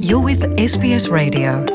You're with SBS Radio.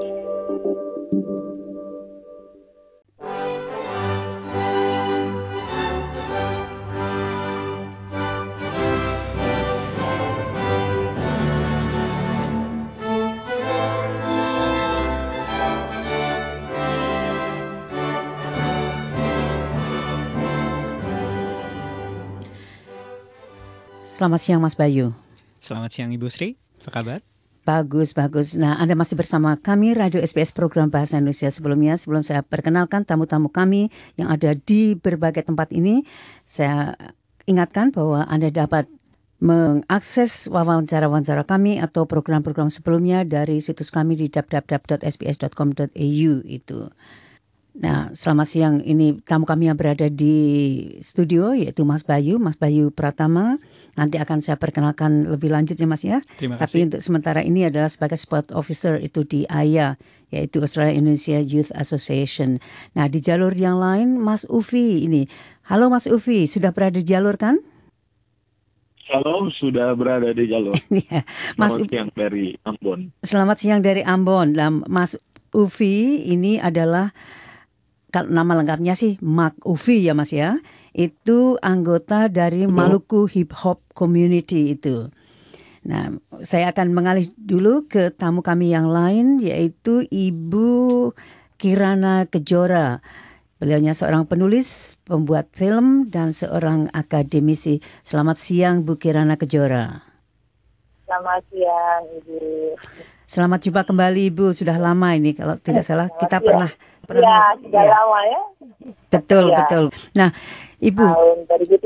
Selamat siang Mas Bayu. Selamat siang Ibu Sri, apa kabar? Bagus. Nah, Anda masih bersama kami, Radio SBS Program Bahasa Indonesia. Sebelum saya perkenalkan tamu-tamu kami yang ada di berbagai tempat ini, saya ingatkan bahwa Anda dapat mengakses wawancara-wawancara kami atau program-program sebelumnya dari situs kami di www.sbs.com.au itu. Nah, selamat siang. Ini tamu kami yang berada di studio, yaitu Mas Bayu Pratama. Nanti akan saya perkenalkan lebih lanjut ya Mas ya. Terima kasih. Tapi untuk sementara ini adalah sebagai sport officer itu di AYA, yaitu Australia Indonesia Youth Association. Nah, di jalur yang lain Mas Ufi ini. Halo Mas Ufi, sudah berada di jalur kan? Halo, sudah berada di jalur. Ya, Mas Selamat siang dari Ambon. Selamat siang dari Ambon. Nah, Mas Ufi ini adalah, kalau nama lengkapnya sih Mak Ufi ya Mas ya, itu anggota dari Maluku Hip Hop Community itu. Nah, saya akan mengalih dulu ke tamu kami yang lain, yaitu Ibu Kirana Kejora. Beliaunya seorang penulis, pembuat film, dan seorang akademisi. Selamat siang Bu Kirana Kejora. Selamat siang Ibu. Selamat jumpa kembali Ibu, sudah lama ini kalau tidak salah kita pernah Ya, sudah lama ya. Betul. Nah, Ibu. Tahun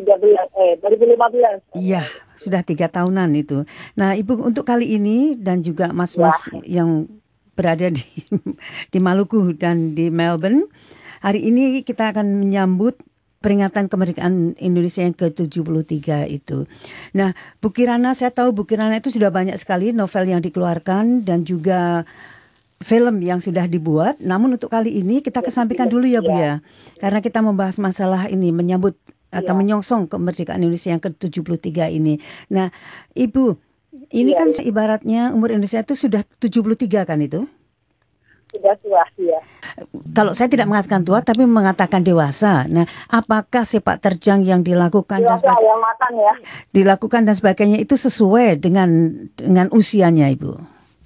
2015. Iya, sudah 3 tahunan itu. Nah, Ibu untuk kali ini dan juga mas-mas yang berada di Maluku dan di Melbourne, hari ini kita akan menyambut peringatan kemerdekaan Indonesia yang ke-73 itu. Nah, Bu Kirana, saya tahu Bu Kirana itu sudah banyak sekali novel yang dikeluarkan dan juga film yang sudah dibuat. Namun untuk kali ini kita kesampingkan dulu ya Bu ya. Karena kita membahas masalah ini, menyambut atau menyongsong kemerdekaan Indonesia yang ke-73 ini. Nah, Ibu, ini kan ibaratnya umur Indonesia itu sudah 73 kan itu? Sudah tua, ya. Kalau saya tidak mengatakan tua, tapi mengatakan dewasa. Nah, apakah sepak terjang yang dilakukan dilakukan dan sebagainya itu sesuai dengan usianya, Ibu?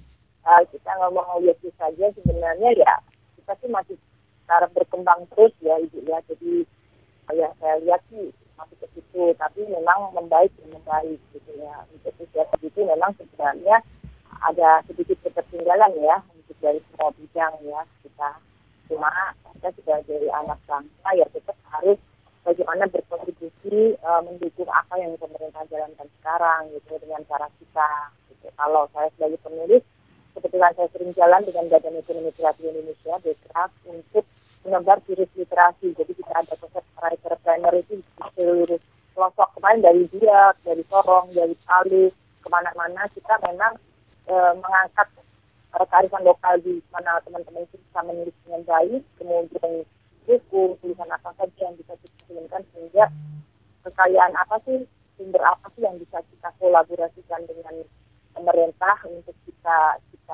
Kita ngomong objektif saja sebenarnya ya kita sih masih cara berkembang terus ya Ibu ya. Jadi ya saya lihat sih masih ke situ, tapi memang membaik gitu ya. Untuk usia segitu memang sebenarnya ada sedikit ketertinggalan ya untuk dari semua bidang ya kita. Cuma kita sebagai anak bangsa ya tetap harus bagaimana berkontribusi mendukung apa yang pemerintah jalankan sekarang gitu dengan cara kita. Gitu. Kalau saya sebagai penulis, kebetulan saya sering jalan dengan Badan Ekonomi Kreatif Indonesia, BEKRAF, untuk menebar virus literasi. Jadi kita ada konsep writer-planner itu di seluruh pelosok kemarin, dari Biak, dari Sorong, dari Palu, kemana-mana kita memang mengangkat kearifan lokal di mana teman-teman itu bisa menulis dengan baik, kemudian buku, tulisan apa saja yang bisa kita kirimkan, sehingga kekayaan apa sih, sumber apa sih yang bisa kita kolaborasikan dengan pemerintah untuk kita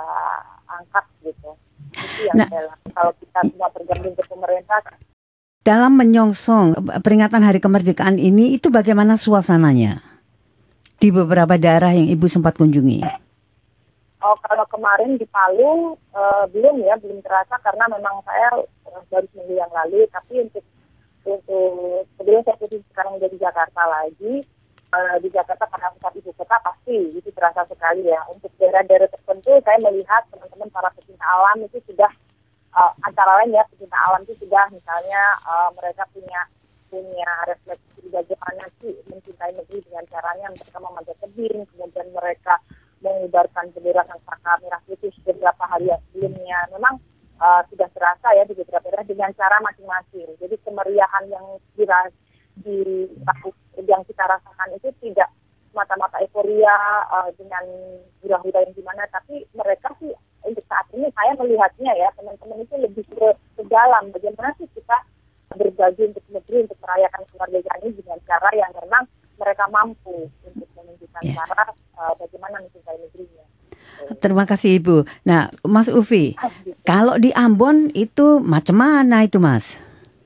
angkat gitu. Itu yang saya lakukan. Kalau kita semua tergantung ke pemerintah. Dalam menyongsong peringatan Hari Kemerdekaan ini, itu bagaimana suasananya di beberapa daerah yang Ibu sempat kunjungi? Oh, kalau kemarin di Palu belum terasa karena memang saya baru seminggu yang lalu. Tapi untuk sebelum saya sekarang udah di Jakarta lagi. Di Jakarta karena pusat ibu kota pasti itu terasa sekali ya. Untuk daerah-daerah tertentu saya melihat teman-teman para pecinta alam itu sudah antara lain ya, pecinta alam itu sudah misalnya mereka punya refleksi bagaimana sih mencintai negeri dengan caranya mereka memanjat tebing, kemudian mereka mengibarkan bendera Saka Merah Putih beberapa hari sebelumnya. Memang sudah terasa ya di beberapa daerah dengan cara masing-masing. Jadi kemeriahan yang yang kita rasakan itu tidak semata-mata euforia dengan hura-hura yang gimana, tapi mereka sih untuk saat ini saya melihatnya ya teman-teman itu lebih ke dalam bagaimana sih kita berbagi untuk negeri, untuk merayakan kemerdekaan ini dengan cara yang memang mereka mampu untuk menunjukkan cara bagaimana mencintai negerinya. Terima kasih Ibu. Nah, Mas Ufi, kalau di Ambon itu macam mana itu Mas?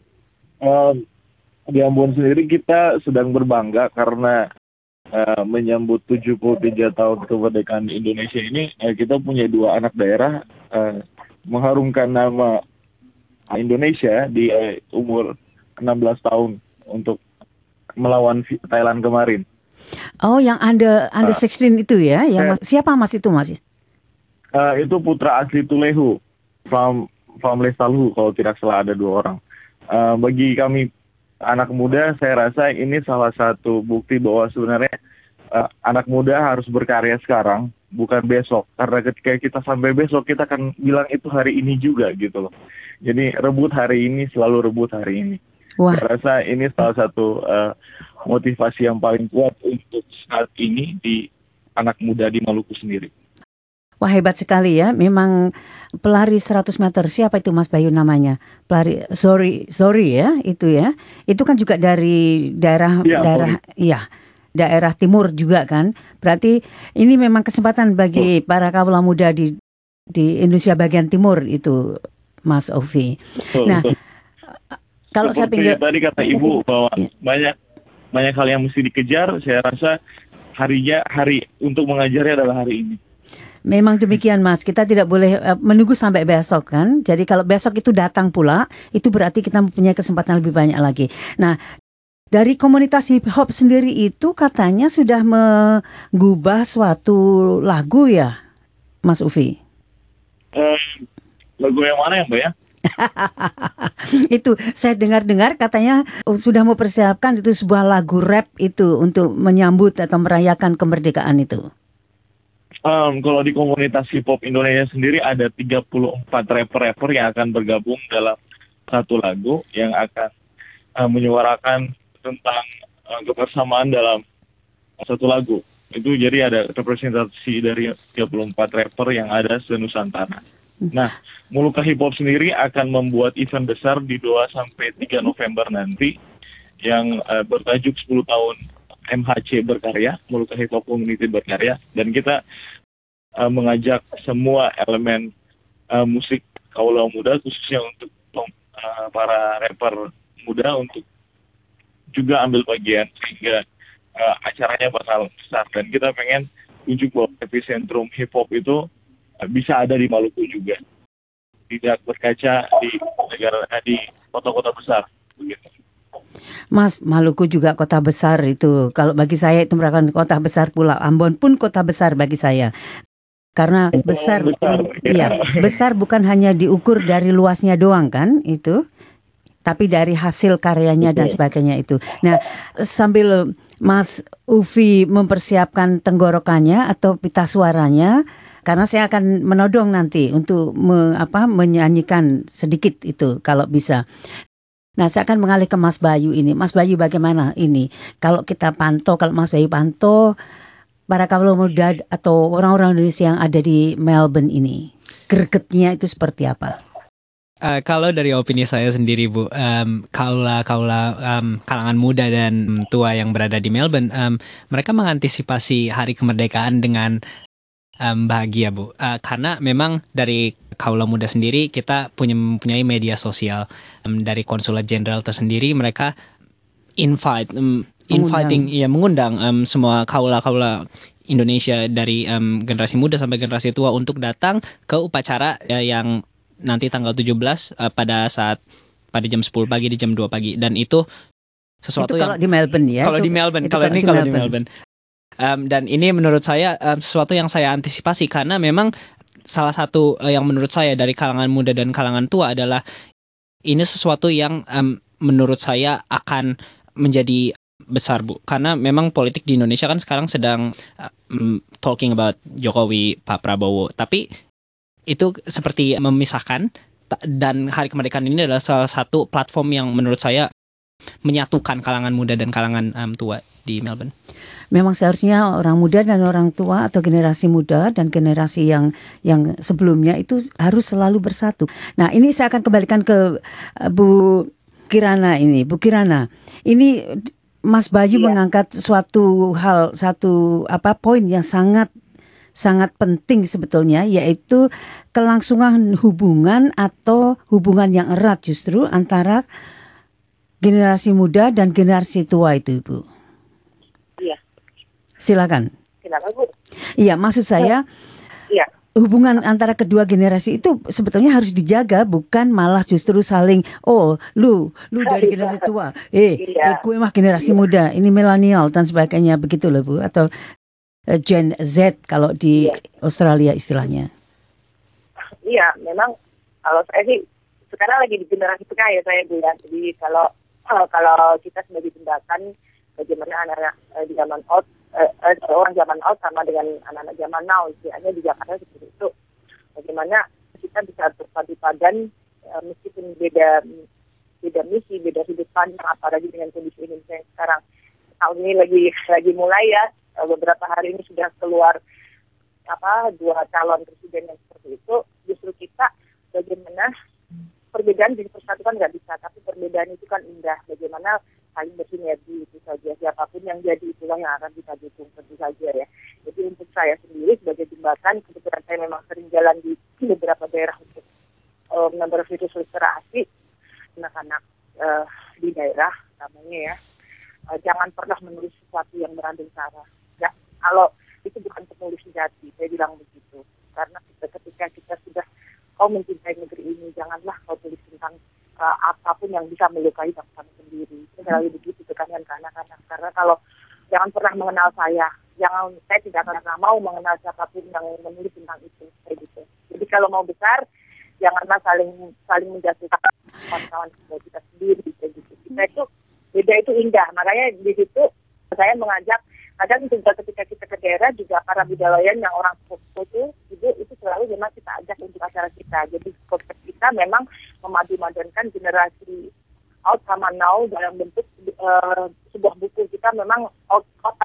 Di Ambon sendiri kita sedang berbangga karena menyambut 73 tahun kemerdekaan Indonesia ini, kita punya 2 anak daerah mengharumkan nama Indonesia di umur 16 tahun untuk melawan Thailand kemarin. Oh, yang under 16 itu ya? Yang siapa Mas itu Mas? Itu putra asli Tulehu, from Lesalhu kalau tidak salah, ada 2 orang. Bagi kami anak muda, saya rasa ini salah satu bukti bahwa sebenarnya anak muda harus berkarya sekarang, bukan besok. Karena ketika kita sampai besok, kita akan bilang itu hari ini juga gitu loh. Jadi rebut hari ini, selalu rebut hari ini. Wah. Saya rasa ini salah satu motivasi yang paling kuat untuk saat ini di anak muda di Maluku sendiri. Wah, hebat sekali ya. Memang pelari 100 meter. Siapa itu Mas Bayu namanya? Pelari Zori ya, itu ya. Itu kan juga dari daerah daerah timur juga kan. Berarti ini memang kesempatan bagi para kawula muda di Indonesia bagian timur itu, Mas Ovi. Nah, kalau saya pinggir tadi kata Ibu bahwa banyak hal yang mesti dikejar, saya rasa hari untuk mengajarnya adalah hari ini. Memang demikian Mas, kita tidak boleh menunggu sampai besok kan. Jadi kalau besok itu datang pula, itu berarti kita mempunyai kesempatan lebih banyak lagi. Nah, dari komunitas hip hop sendiri itu katanya sudah mengubah suatu lagu ya, Mas Ufi? Lagu yang mana ya Mbak ya? Itu saya dengar katanya sudah mempersiapkan itu sebuah lagu rap itu untuk menyambut atau merayakan kemerdekaan itu. Kalau di komunitas hip hop Indonesia sendiri ada 34 rapper yang akan bergabung dalam satu lagu yang akan menyuarakan tentang kebersamaan dalam satu lagu. Itu jadi ada representasi dari 34 rapper yang ada se-Nusantara. Nah, Muluka Hip Hop sendiri akan membuat event besar di 2-3 November nanti yang bertajuk 10 tahun MHC berkarya, Muluka Hip Hop Community berkarya, dan kita mengajak semua elemen musik kaula muda, khususnya untuk para rapper muda untuk juga ambil bagian, sehingga acaranya bakal besar. Dan kita pengen tunjuk bahwa epicentrum hip hop itu bisa ada di Maluku juga, tidak berkaca di kota-kota besar begitu. Mas, Maluku juga kota besar itu. Kalau bagi saya itu merupakan kota besar pula. Ambon pun kota besar bagi saya. Karena besar bukan hanya diukur dari luasnya doang kan itu, tapi dari hasil karyanya dan sebagainya itu. Nah, sambil Mas Ufi mempersiapkan tenggorokannya atau pita suaranya, karena saya akan menodong nanti untuk menyanyikan sedikit itu kalau bisa. Nah, saya akan mengalih ke Mas Bayu ini. Mas Bayu, bagaimana ini? Kalau kita pantau, kalau Mas Bayu pantau para kaula muda atau orang-orang Indonesia yang ada di Melbourne ini, gregetnya itu seperti apa? Kalau dari opini saya sendiri, Bu, kalangan muda dan tua yang berada di Melbourne, mereka mengantisipasi hari kemerdekaan dengan bahagia, Bu. Karena memang dari kaula muda sendiri kita mempunyai media sosial, dari konsulat jenderal tersendiri mereka mengundang semua kaula Indonesia dari generasi muda sampai generasi tua untuk datang ke upacara yang nanti tanggal 17 pada jam 10 pagi di jam 2 pagi, dan itu sesuatu itu kalau di Melbourne ya. Kalau di Melbourne. Dan ini menurut saya sesuatu yang saya antisipasi, karena memang salah satu yang menurut saya dari kalangan muda dan kalangan tua adalah ini sesuatu yang menurut saya akan menjadi besar, Bu. Karena memang politik di Indonesia kan sekarang sedang talking about Jokowi, Pak Prabowo. Tapi itu seperti memisahkan, dan hari kemerdekaan ini adalah salah satu platform yang menurut saya menyatukan kalangan muda dan kalangan tua di Melbourne. Memang seharusnya orang muda dan orang tua atau generasi muda dan generasi yang sebelumnya itu harus selalu bersatu. Nah, ini saya akan kembalikan ke Bu Kirana ini. Bu Kirana, ini Mas Bayu mengangkat satu poin yang sangat sangat penting sebetulnya, yaitu kelangsungan hubungan atau hubungan yang erat justru antara generasi muda dan generasi tua itu, Ibu. Iya, Silakan. silakan Bu. Iya, maksud saya Iya. hubungan antara kedua generasi itu sebetulnya harus dijaga, bukan malah justru saling, oh lu dari generasi tua, Iya. gue mah generasi muda, ini milenial dan sebagainya, begitu loh Bu, atau Gen Z kalau di Australia istilahnya. Iya, memang kalau saya sih sekarang lagi di generasi tengah ya saya bilang. Jadi kalau kita sebagai jembatan bagaimana anak-anak di zaman old, orang zaman old sama dengan anak-anak zaman now, istilahnya di Jakarta seperti itu. Bagaimana kita bisa berpadu padan meskipun beda misi, beda sudut pandang, apalagi dengan kondisi Indonesia yang sekarang. Tahun ini lagi mulai ya, beberapa hari ini sudah keluar 2 calon presiden yang seperti itu. Justru kita bagaimana perbedaan dipersatukan nggak bisa, tapi perbedaan itu kan indah. Bagaimana saling bersinergi itu saja. Siapapun yang jadi itulah yang akan kita dukung tentu saja ya. Jadi untuk saya sendiri sebagai jembatan, kebetulan saya memang sering jalan di beberapa daerah untuk memberfirus literasi anak-anak di daerah namanya ya. Jangan pernah menulis sesuatu yang berandung sara. Ya, kalau itu bukan penulis sejati, saya bilang begitu. Karena ketika kita sudah kau mencintai negeri ini, janganlah kau tulis tentang apapun yang bisa melukai bangsa sendiri. Itu selalu begitu tekanan ke anak-anak. Karena kalau jangan pernah mengenal saya tidak akan pernah mau mengenal siapapun yang menulis tentang itu. Kayak gitu. Jadi kalau mau besar, janganlah saling menjatuhkan kawan-kawan kita sendiri. Kayak gitu. Kita itu beda itu indah. Makanya di situ saya mengajak, kadang juga ketika kita ke daerah juga para budayawan yang orang sepupu itu selalu memang kita ajak untuk acara kita. Jadi konsep kita memang memadu-madankan generasi out sama now dalam bentuk sebuah buku. Kita memang out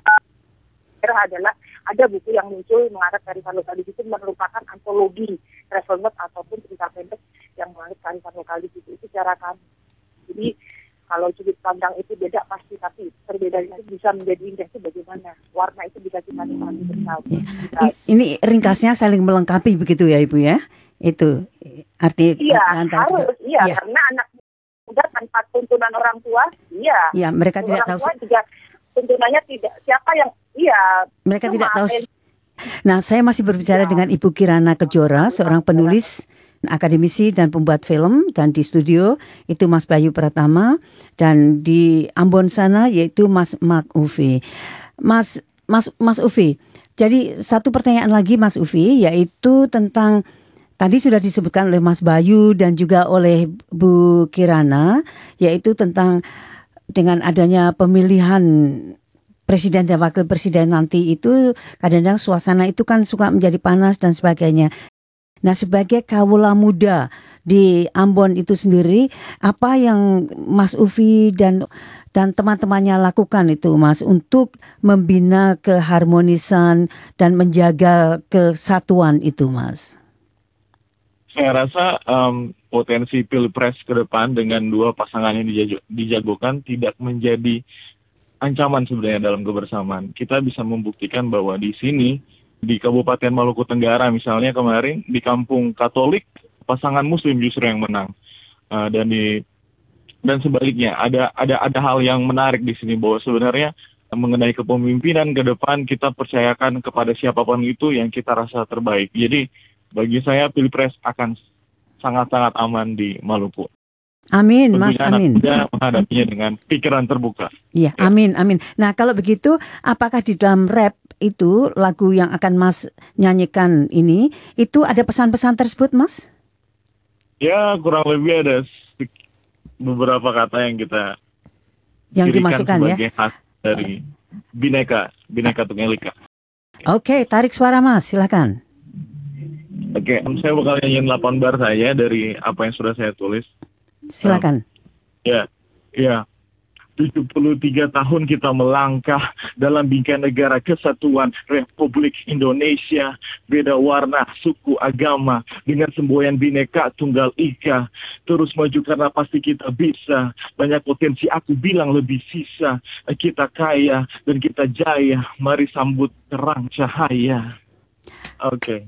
adalah ada buku yang muncul mengarah kearifan lokal. Di situ merupakan antologi travel note ataupun cerita pendek yang mengarah kearifan lokal. Di situ itu cara kami. Jadi kalau sudut pandang itu beda pasti, tapi perbedaan itu bisa menjadi indah itu bagaimana? Warna itu bisa kita nikmati bersama. Ini ringkasnya saling melengkapi begitu ya Ibu ya? Itu arti antara harus, karena anak muda tanpa tuntunan orang tua, iya, mereka tidak tahu. Juga tuntunannya tidak, siapa yang, mereka tidak tahu. Nah, saya masih berbicara dengan Ibu Kirana Kejora, seorang penulis, akademisi dan pembuat film, dan di studio itu Mas Bayu Pratama, dan di Ambon sana yaitu Mas Mark Uvi. Mas Uvi. Jadi satu pertanyaan lagi Mas Uvi, yaitu tentang tadi sudah disebutkan oleh Mas Bayu dan juga oleh Bu Kirana, yaitu tentang dengan adanya pemilihan presiden dan wakil presiden nanti itu kadang-kadang suasana itu kan suka menjadi panas dan sebagainya. Nah, sebagai kawula muda di Ambon itu sendiri, apa yang Mas Uvi dan teman-temannya lakukan itu, Mas, untuk membina keharmonisan dan menjaga kesatuan itu, Mas? Saya rasa potensi pilpres ke depan dengan dua pasangan yang dijagokan tidak menjadi ancaman sebenarnya dalam kebersamaan. Kita bisa membuktikan bahwa di sini, di Kabupaten Maluku Tenggara misalnya kemarin, di kampung Katolik, pasangan Muslim justru yang menang. Dan sebaliknya, ada hal yang menarik di sini bahwa sebenarnya mengenai kepemimpinan ke depan kita percayakan kepada siapapun itu yang kita rasa terbaik. Jadi bagi saya pilpres akan sangat-sangat aman di Maluku. Amin, Mas, amin. Tentunya menghadapinya dengan pikiran terbuka. Iya, amin. Nah, kalau begitu, apakah di dalam rap itu, lagu yang akan Mas nyanyikan ini, itu ada pesan-pesan tersebut, Mas? Ya, kurang lebih ada beberapa kata yang kita dimasukkan sebagai khas dari Bhinneka Tunggal Ika. Oke, tarik suara Mas, silakan. Oke, saya bakal nyanyiin 8 bar saya dari apa yang sudah saya tulis. Silakan. Ya. 73 tahun kita melangkah dalam bingkai negara kesatuan Republik Indonesia. Beda warna, suku, agama, dengan semboyan Bhinneka Tunggal Ika. Terus maju karena pasti kita bisa. Banyak potensi aku bilang lebih sisa. Kita kaya dan kita jaya. Mari sambut terang cahaya. Oke.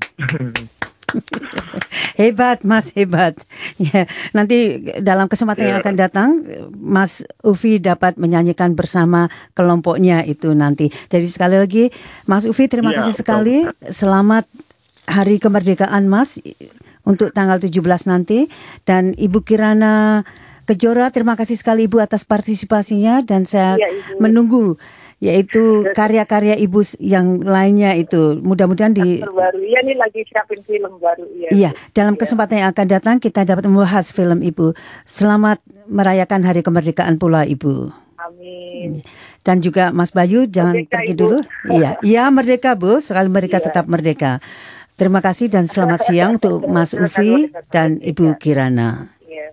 Hebat, Mas, hebat. Ya, nanti dalam kesempatan yang akan datang, Mas Ufi dapat menyanyikan bersama kelompoknya itu nanti. Jadi sekali lagi, Mas Ufi, terima Iya, kasih betul. sekali. Selamat Hari Kemerdekaan, Mas, untuk tanggal 17 nanti. Dan Ibu Kirana Kejora, terima kasih sekali Ibu atas partisipasinya. Dan saya Iya, Ibu. menunggu yaitu karya-karya Ibu yang lainnya itu. Mudah-mudahan di Terbaru. Iya, nih lagi siapin film baru. Iya, dalam kesempatan yang akan datang kita dapat membahas film Ibu. Selamat merayakan Hari Kemerdekaan pula Ibu. Amin. Dan juga Mas Bayu jangan Merdeka, pergi Ibu. dulu. Iya merdeka Bu, sekali merdeka Iya. tetap merdeka. Terima kasih dan selamat siang untuk Mas Ufi dan Ibu Kirana. Iya.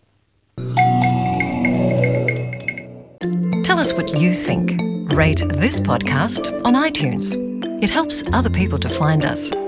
Tell us what you think. Rate this podcast on iTunes. It helps other people to find us.